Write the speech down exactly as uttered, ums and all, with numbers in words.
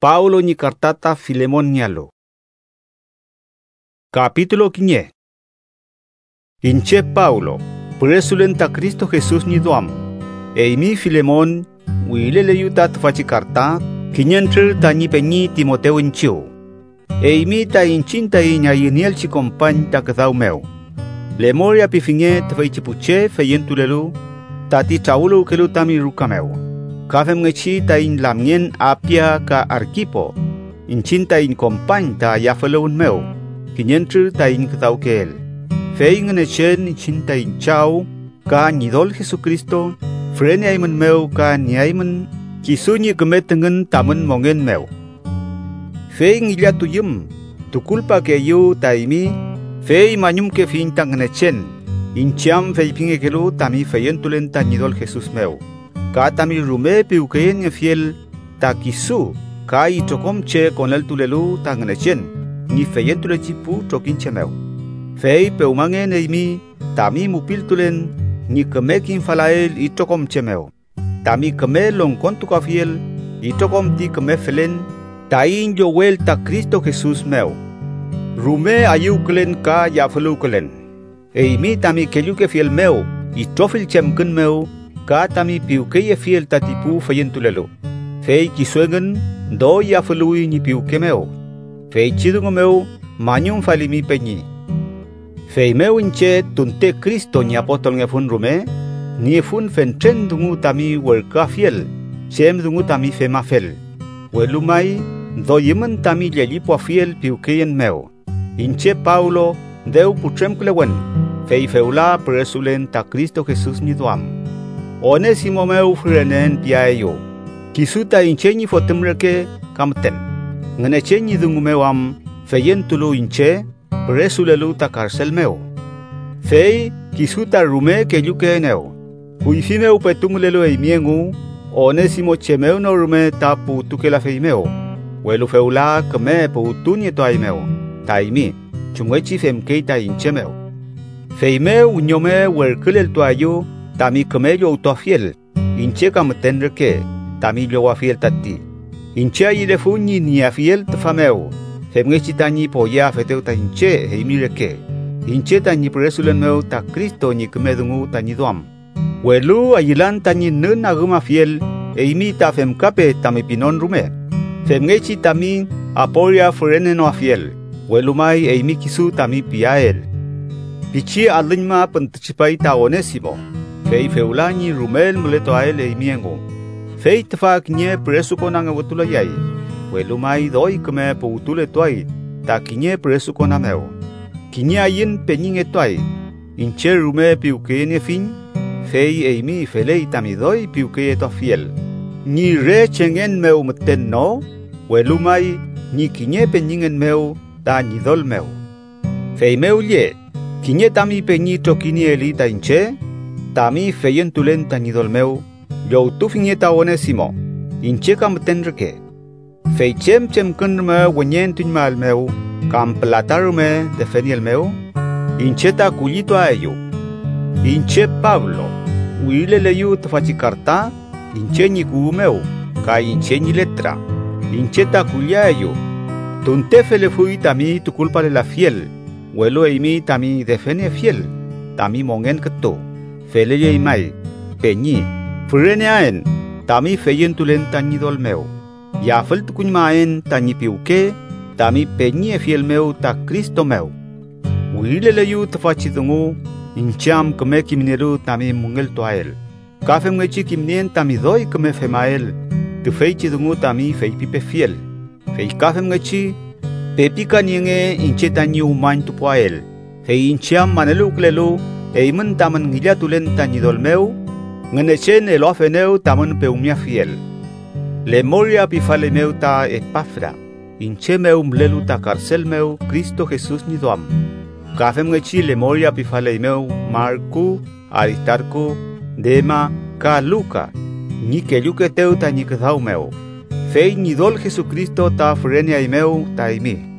Paulo ni kartata Filemon nyalo. Capítulo quince. Inche Paulo, presulen ta Cristo Jesús ni duam. E mi Filemon, wile le yuta tfachi karta, kinyentre ta ni peñi Timoteo inchiu. E mi ta inchinta inya yiniel chi compañ ta kdau meu. Le moria pifinge tfai chipuche feyentulelu, ta ti chaulu kelu tami rukameu. Kafem ngechi ta in lamien apia ka arkipo, inchinta in compañ ta yafelun meu, kinyentre ta in kdau kel. Fei ngenechen inchinta in chau, ka nidol Jesucristo, frene aimen meu ka niaimen, kisuni gemetengen tamen mongen meu. Fei ngilya tuyum, tu culpa ke yu taimi, fei manyum ke fin tang ngenechen, incham fei pinge kelu tami feyentulen ta nidol Jesus meu. Ka tami rume piukeyen fiel ta kisu ka i chokom che konel tulelu ta ngenechen ni feyentule chipu chokinche meu. Fei peumangen eimi tami mupil tulen ni kemekin falael i chokom che meu. Tami keme long kontu ka fiel i chokom ti keme felen ta in yo wel ta Cristo Jesus meu. Rume ayu kelen ka ya felu kelen. Eimi tami kelu ke fiel meu i trofil chem kun meu. Ka tami piukeye fiel tatipu feyentulelo. Fei kisuengen do ya felui ni piuke meu. Fei chidungo meu manyum falimi peñi. Fei meu inche tunte Cristo ni apostol nge fun rume, ni fun fentren dungu tami werka fiel, chem dungu tami fema fel. Welumai do yemen tami lelipo fiel piukeyen meu. Inche Paulo deu putrem kulewen, fei feula presulen ta Cristo Jesus ni duam. Onesimo meu frenen piayo. Kisuta incheni fotemreke kamten. Ngenecheni dungu mewam feyentulu inche presulelu ta karcel meu. Fei kisuta rume ke yuke neo. Huifimeu petungulelu eimiengu. Onesimo chemeu no rume ta putuke la feimeo. Welu feula keme putunye to aimeo. Taimi chungwechi femkei ta inchemeo. Feimeu unyome werkulel to ayo. Tami kemello autofiel, inche kamtenreke, tami lo afiel tati. Inche ayile funyi ni afiel tfameu, femgechi tani poya feteu ta inche heimireke. Inche tani presulen meu ta Cristo ni kemedungu tani duam. Welu ayilan tani nun aguma fiel, eimi ta femkape tami pinon rume. Femgechi tami aporia freneno afiel, welumai eimi kisu tami piael. Pichi alinma pentchipai ta Onesimo. Fei feulani rumel muleto ael eimiengo. Fei tfak nye presu konanga wetula yai. Welumai doi keme poutule toai. Ta kinye presu konameo. Kinye ayin penyinge toai. Inche rume piukene fin. Fei eimi felei tamidoi piuke to fiel. Ni re chengen meu meten no. Welumai ni kinye penyingen meu ta nidol meu. Fei meu ye. Kinye tami penyi tokini elita inche. Tami feyentulen tanidol meu, yo tu finieta Onesimo, inche kam tenreke. Fei chem chem kunme wenyen tun mal meu, kam platarume defeniel meu, incheta culito a ello. Inche Pablo, uile leyu tfachi karta, inche ni ku meu, ka inche ni letra, incheta culia ello. Tunte fele fui tami tu culpa de la fiel, huelo eimi tami defene fiel, tami mongen keto. Feleye imai, peñi, freneaen, tami feyentulen tanidol meu. Ya felt kuñmaen tani piuke, tami peñi fiel meu ta Cristo meu. Uile leyu tfachidungu, incham keme kimineru tami mungel toael. Kafem ngechi kimnien tami doi keme femael, tu feichidungu tami feipipe fiel. Fei kafem ngechi, pepika nienge inche tani umain tupoael. Fei incham manelu klelu, eimen taman ngilya tulen tanidol meu, ngenechen el ofeneu taman peumia fiel. Le moria pifale meu ta Epafra, inche meu mlelu ta karcel meu Cristo Jesus ni doam. Kafem ngechi le moria pifale meu Marku, Aristarku, Dema, ka Luka, ni ke yuke teu ta ni kdau meu. Fei nidol Jesucristo ta frenia meu ta imi.